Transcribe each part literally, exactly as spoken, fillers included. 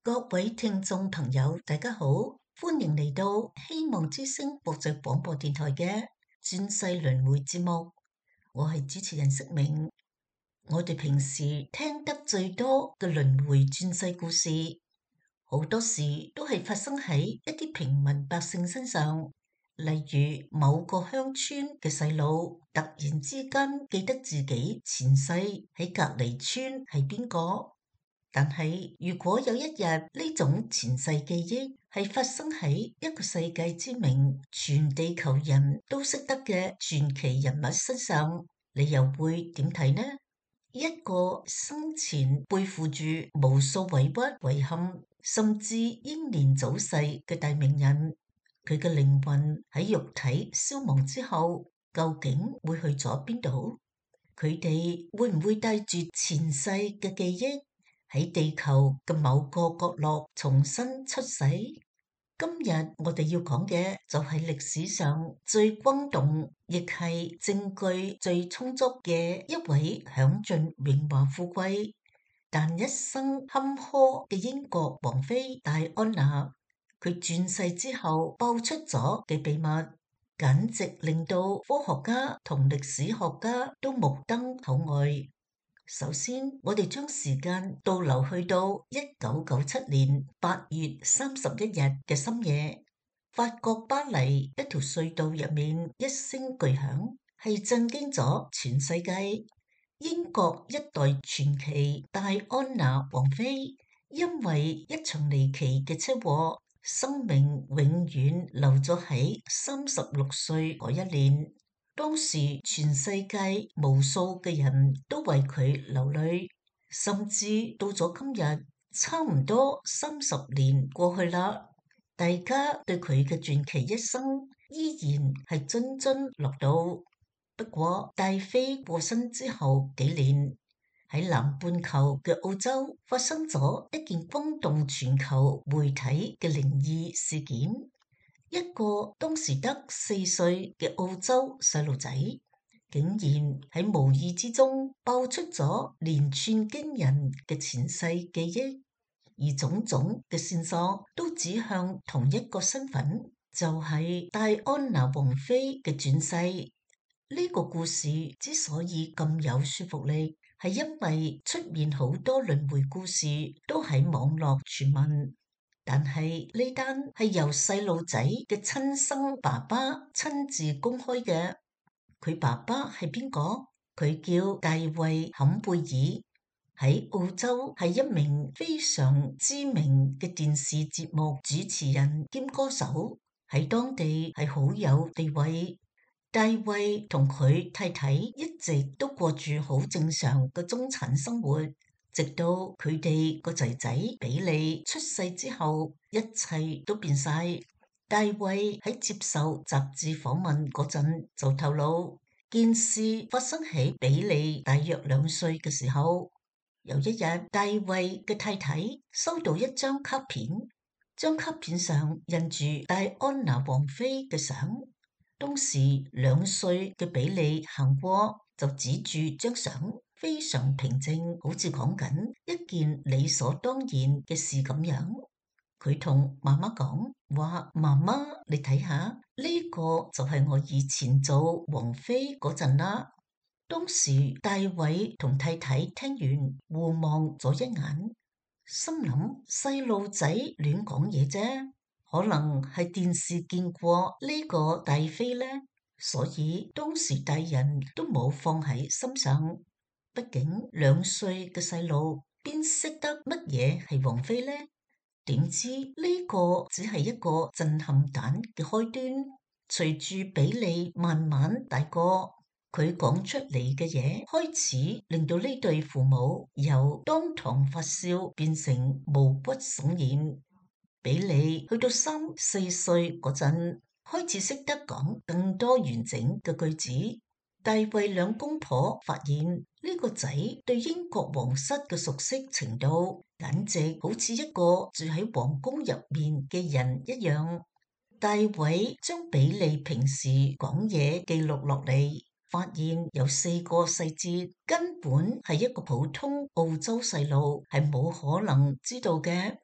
各位聽眾朋友，大家好，歡迎嚟到希望之聲國際廣播電台嘅轉世輪迴節目。我係主持人釋明。我哋平時聽得最多嘅輪迴轉世故事，好多時都係發生喺一啲平民百姓身上。例如某個鄉村嘅細路突然之間記得自己前世喺隔離村係邊個。但係如果有一日呢種前世記憶係發生喺一個世界知名、全地球人都識得嘅傳奇人物身上，你又會點睇呢？一個生前背負住無數委屈、遺憾，甚至英年早逝嘅大名人，佢嘅靈魂喺肉體消亡之後，究竟會去咗邊度？佢哋會唔會帶住前世嘅記憶喺地球嘅某個角落重新出世？今日我哋要講嘅就係歷史上最轟動，亦係證據最充足嘅一位享盡榮華富貴，但一生坎坷嘅英國王妃戴安娜。佢轉世之後爆出咗嘅秘密，簡直令到科學家同歷史學家都目瞪口呆。首先，我哋將時間倒流去到一九九七年八月三十一日嘅深夜，法國巴黎一條隧道入面一聲巨響，係震驚咗全世界。英國一代傳奇戴安娜王妃，因為一場離奇嘅車禍，生命永遠留咗喺三十六歲嗰一年。當時全世界無數嘅人都為佢流淚，甚至到咗今日，差唔多三十年過去啦，大家對佢嘅傳奇一生依然係津津樂道。不過戴妃過身之後幾年，喺南半球嘅澳洲發生咗一件轟動全球媒體嘅靈異事件。一個當時得四歲嘅澳洲細路仔，竟然喺無意之中爆出咗連串驚人嘅前世記憶，而種種嘅線索都指向同一個身份，就係戴安娜王妃嘅轉世。呢個故事之所以咁有說服力，係因為出面好多輪迴故事都喺網絡傳聞。但係呢單係由細路仔嘅親生爸爸親自公開嘅。佢爸爸係邊個？佢叫大衛坎貝爾，喺澳洲係一名非常知名嘅電視節目主持人兼歌手，喺當地係好有地位。大衛同佢太太一直都過住好正常嘅中產生活。直到佢哋個仔仔比利出世之後，一切都變晒。大衛喺接受雜誌訪問嗰陣就透露，件事發生喺比利大約兩歲嘅時候。有一日，大衛嘅太太收到一張卡片，張卡片上印住戴安娜王妃嘅相。當時兩歲嘅比利行過，就指住張相，非常平靜，好似講緊一件理所當然嘅事咁樣。佢同媽媽講話：媽媽，你睇下，呢個就係我以前做王妃嗰陣啦。當時大衛同太太聽完互望咗一眼，心諗細路仔亂講嘢啫，可能係電視見過呢個大妃呢，所以當時大人都冇放喺心上。畢竟兩歲嘅細路邊識得乜嘢係王妃呢？點知呢個只係一個震撼彈嘅開端。隨住比利慢慢大個，佢講出嚟嘅嘢開始令到呢對父母由當堂發笑變成毛骨悚然。比利去到三四歲嗰陣，開始識得講更多完整嘅句子。大衛兩公婆發現呢個仔對英國皇室嘅熟悉程度，簡直好似一個住喺皇宮入面嘅人一樣。大衛將比利平時講嘢記錄落嚟，發現有四個細節根本係一個普通澳洲細路係冇可能知道嘅。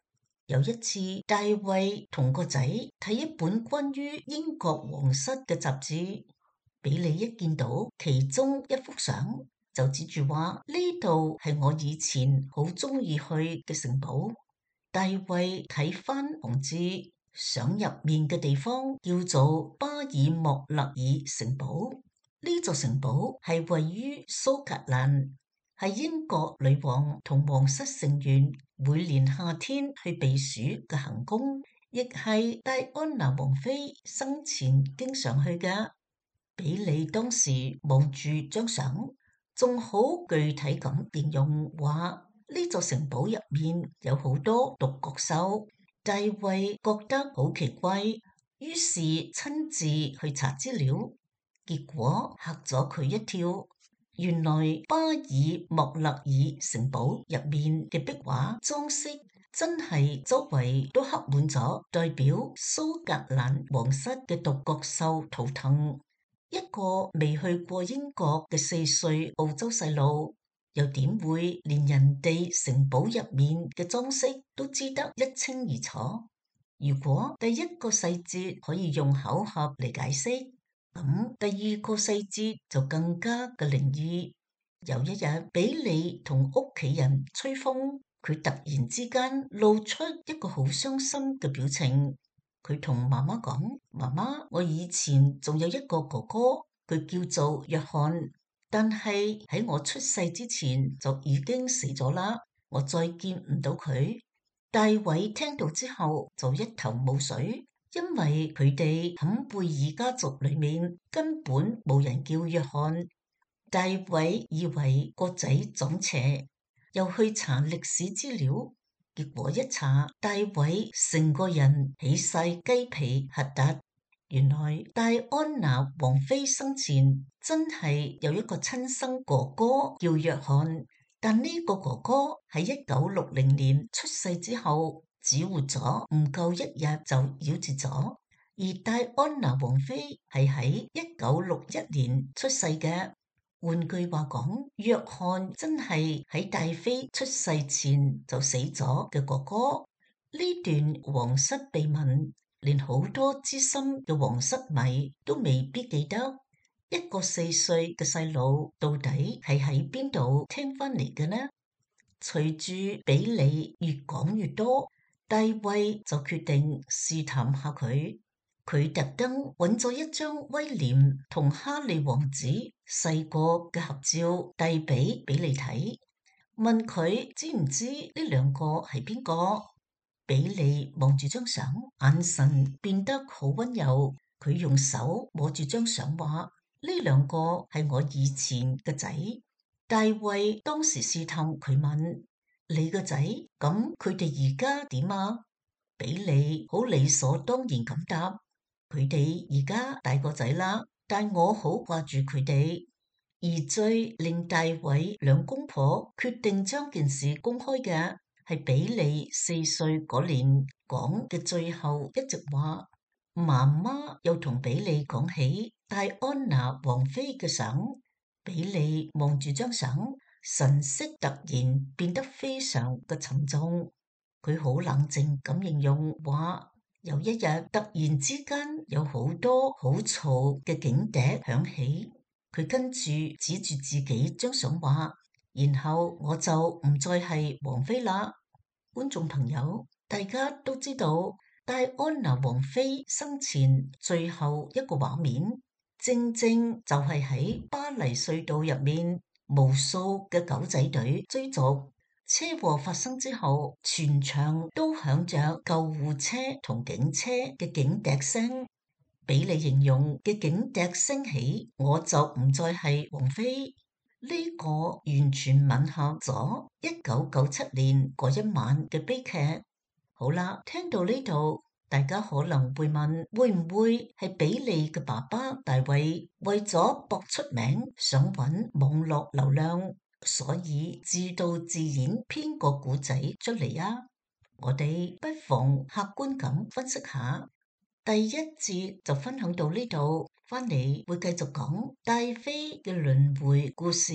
有一次，大衛同個仔睇一本關於英國皇室嘅雜誌，比利一見到其中一幅相，就指住話呢度係我以前好中意去嘅城堡。大衛睇翻王字，相入面嘅地方叫做巴爾莫勒爾城堡。呢座城堡係位於蘇格蘭，係英國女王同皇室成員每年夏天去避暑嘅行宮，亦係戴安娜王妃生前經常去嘅。比利當時望住張相，仲好具體咁形容話呢座城堡入面有好多獨角獸。大衛覺得好奇怪，於是親自去查資料，結果嚇咗佢一跳。原來巴爾莫勒爾城堡入面嘅壁畫裝飾真係周圍都刻滿咗代表蘇格蘭皇室嘅獨角獸圖騰。一個未去過英國嘅四歲澳洲細路，又點會連人哋城堡入面嘅裝飾都知得一清二楚？如果第一個細節可以用巧合嚟解釋，咁第二個細節就更加嘅靈異。有一日，比利同屋企人吹風，佢突然之間露出一個好傷心嘅表情。佢同媽媽講：媽媽，我以前仲有一個哥哥，佢叫做約翰，但係喺我出世之前就已經死咗啦，我再見唔到佢。大衛聽到之後就一頭霧水，因為佢哋坎貝爾家族裏面根本冇人叫約翰。大衛以為個仔撞邪，又去查歷史資料，結果一查，大衛成個人起晒雞皮疙瘩。原來戴安娜王妃生前真係有一個親生哥哥叫約翰，但呢個哥哥喺一九六零年出世之後，只活咗唔夠一日就夭折咗。而戴安娜王妃係喺一九六一年出世嘅。換句話講，約翰真係喺大妃出世前就死咗嘅哥哥。呢段皇室秘聞，連好多資深嘅皇室迷都未必記得。一個四歲嘅細路到底係喺邊度聽翻嚟嘅呢？隨住比利越講越多，大衛就決定試探下佢。佢特登揾咗一張威廉同哈利王子細個嘅合照遞俾比利睇，問佢知唔知呢兩個係邊個？比利望住張相，眼神變得好溫柔。佢用手摸住張相，話呢兩個係我以前嘅仔。大衛當時試探佢問：你個仔？咁佢哋而家點啊？比利好理所當然咁答：佢哋而家大個仔啦，但我好掛住佢哋。而最令大衛兩公婆決定將件事公開嘅，係比利四歲嗰年講嘅最後一席話。媽媽又同比利講起戴安娜王妃嘅相，比利望住張相，神色突然變得非常嘅沉重。佢好冷靜咁形容話，有一日突然之間有好多好嘈嘅警笛響起，佢跟住指住自己張相話，然後我就唔再係王妃啦。觀眾朋友，大家都知道戴安娜王妃生前最後一個畫面，正正就係喺巴黎隧道入面無數嘅狗仔隊追逐。車禍發生之後，全場都響着救護車同警車嘅警笛聲。比利形容嘅警笛聲起，我就唔再係王妃。呢個完全吻合咗一九九七年嗰一晚嘅悲劇。好啦，聽到呢度，大家可能會問，會唔會係比利嘅爸爸大衛為咗博出名，想揾網絡流量，所以自導自演編個故仔出嚟啊？我哋不妨客觀咁分析下。第一節就分享到呢度，翻嚟會繼續講大妃嘅輪迴故事。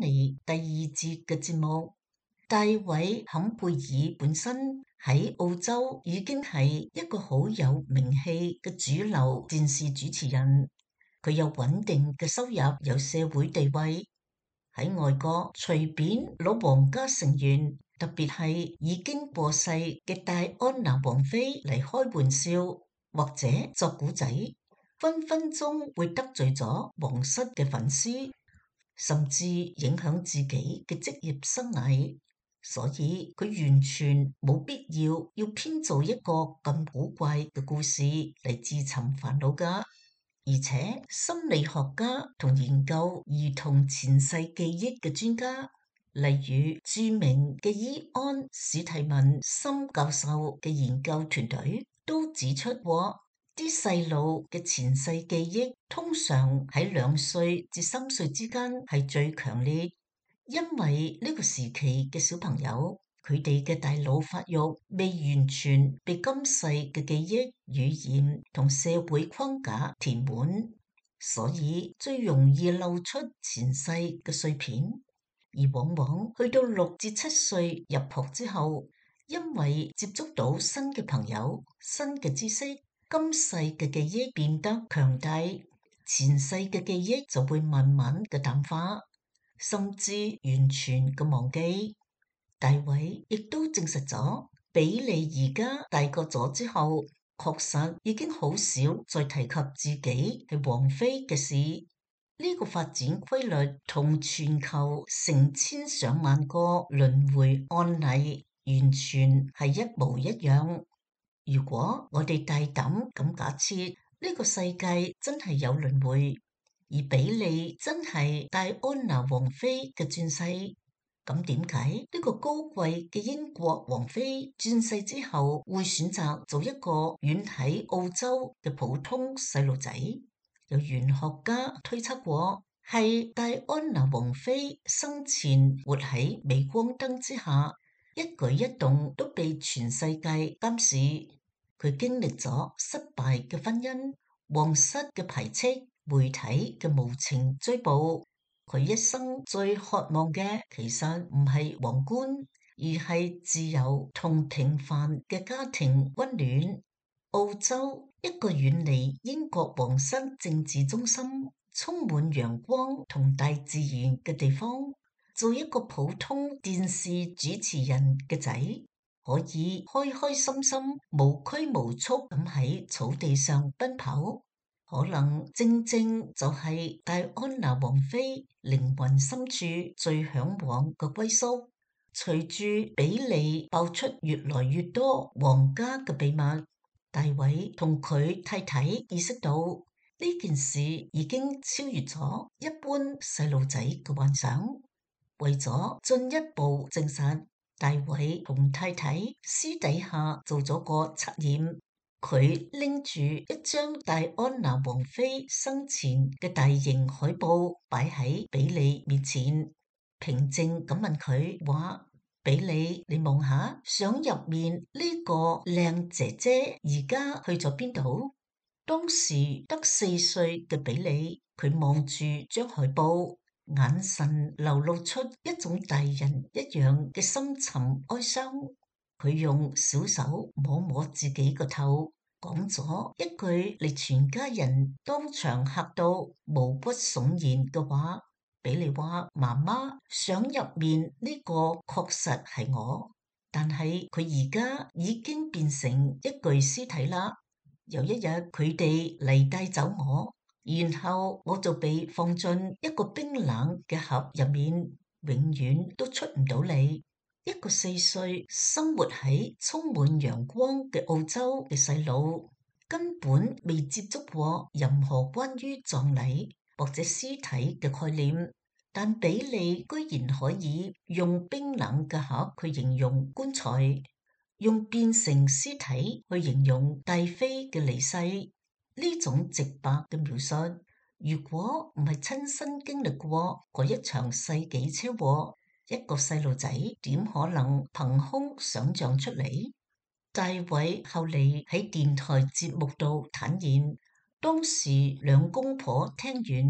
嚟第二節嘅節目。大衛坎貝爾本身喺澳洲已經係一個好有名氣嘅主流電視主持人，佢有穩定嘅收入，有社會地位。喺外國隨便攞皇家成員，特別係已經過世嘅戴安娜王妃嚟開玩笑或者作古仔，分分鐘會得罪咗皇室嘅粉絲，甚至影響自己嘅職業生涯。所以佢完全冇必要要編造一個咁古怪嘅故事嚟自尋煩惱㗎。而且心理學家同研究兒童前世記憶嘅專家，例如著名嘅伊安史提文森教授嘅研究團隊，都指出過啲細路嘅前世記憶通常喺兩歲至三歲之間係最強烈，因為呢個時期嘅小朋友，佢哋嘅大腦發育未完全被今世嘅記憶、語言同社會框架填滿，所以最容易漏出前世嘅碎片。而往往去到六至七歲入學之後，因為接觸到新嘅朋友、新嘅知識，今世嘅記憶變得強大，前世嘅記憶就會慢慢嘅淡化，甚至完全嘅忘記。大衛亦都證實咗，比利而家大個咗之後，確實已經好少再提及自己係王妃嘅事。呢個發展規律同全球成千上萬個輪迴案例完全係一模一樣。如果我哋大膽咁假設呢個世界真係有輪迴，而比利真係戴安娜王妃嘅轉世，咁點解呢個高貴嘅英國王妃轉世之後會選擇做一個遠喺澳洲嘅普通細路仔？有玄學家推測過，係戴安娜王妃生前活喺鎂光燈之下，一舉一動都被全世界監視。佢經歷咗失敗嘅婚姻、皇室嘅排斥、媒體嘅無情追捕。佢一生最渴望嘅其實唔係皇冠，而係自由同平凡嘅家庭溫暖。澳洲一個遠離英國皇室政治中心、充滿陽光同大自然嘅地方，做一個普通電視主持人嘅仔，可以開開心心、無拘無束咁喺草地上奔跑。可能正正就係戴安娜王妃靈魂深處最向往嘅歸宿。隨住比利爆出越來越多皇家嘅秘密，大衛同佢太太意識到呢件事已經超越咗一般細路仔嘅幻想。為咗進一步證實，大衛同太太私底下做咗個測驗。佢拎住一張戴安娜王妃生前嘅大型海報擺喺比利面前，平靜咁問佢話：比利，你望下相入面呢個靚姐姐而家去咗邊度？當時得四歲嘅比利，佢望住張海報，眼神流露出一種大人一樣嘅深沉哀傷。佢用小手摸摸自己個頭，講咗一句令全家人當場嚇到毛骨悚然嘅話。比利話：媽媽，相入面呢個確實係我，但係佢而家已經變成一具屍體啦。有一日佢哋嚟帶走我，然後我就被放進一個冰冷嘅盒入面，永遠都出唔到嚟。一個四歲生活喺充滿陽光嘅澳洲嘅細路，根本未接觸過任何關於葬禮或者屍體嘅概念，但比利居然可以用冰冷嘅盒去形容棺材，用變成屍體去形容戴妃嘅離世。呢種直白嘅描述，如果唔係親身經歷過嗰一場世紀車禍，一個細路仔點可能憑空想象出嚟？大衛後嚟喺電台節目度坦言，當時兩公婆聽完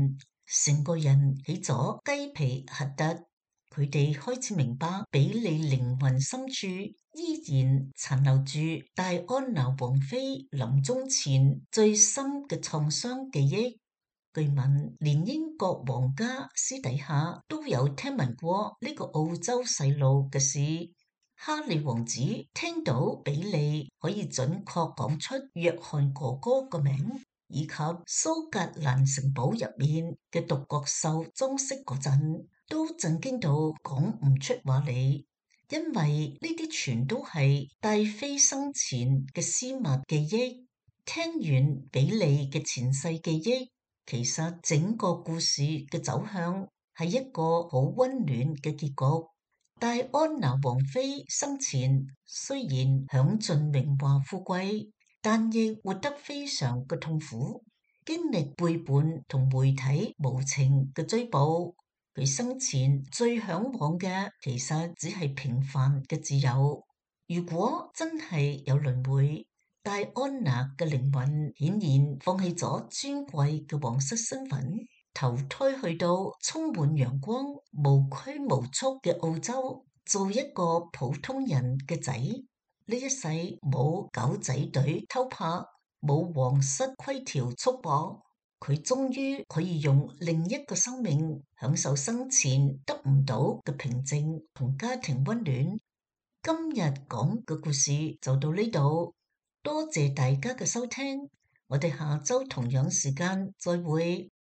成個人起咗雞皮疙瘩。佢哋開始明白比利靈魂深處依然殘留住戴安娜王妃臨終前最深嘅創傷記憶。據聞連英國皇家私底下都有聽聞過呢個澳洲細路嘅事。哈利王子聽到比利可以準確講出約翰哥哥個名，以及蘇格蘭城堡入面嘅獨角獸裝飾嗰陣，都震驚到講唔出話嚟，因為呢啲全都係戴妃生前嘅私密記憶。聽完比利嘅前世記憶，其實整個故事嘅走向係一個好溫暖嘅結局。戴安娜王妃生前雖然享盡榮華富貴，但亦活得非常嘅痛苦，經歷背叛同媒體無情嘅追捕。佢生前最向往嘅其實只係平凡嘅自由。如果真係有輪迴，戴安娜嘅靈魂顯然放棄咗尊貴嘅皇室身份，投胎去到充滿陽光、無拘無束嘅澳洲，做一個普通人嘅仔。呢一世冇狗仔隊偷拍，冇皇室規條束縛。佢終於可以用另一個生命享受生前得唔到嘅平靜同家庭溫暖。今日講嘅故事就到呢度，多謝大家嘅收聽，我哋下周同樣時間再會。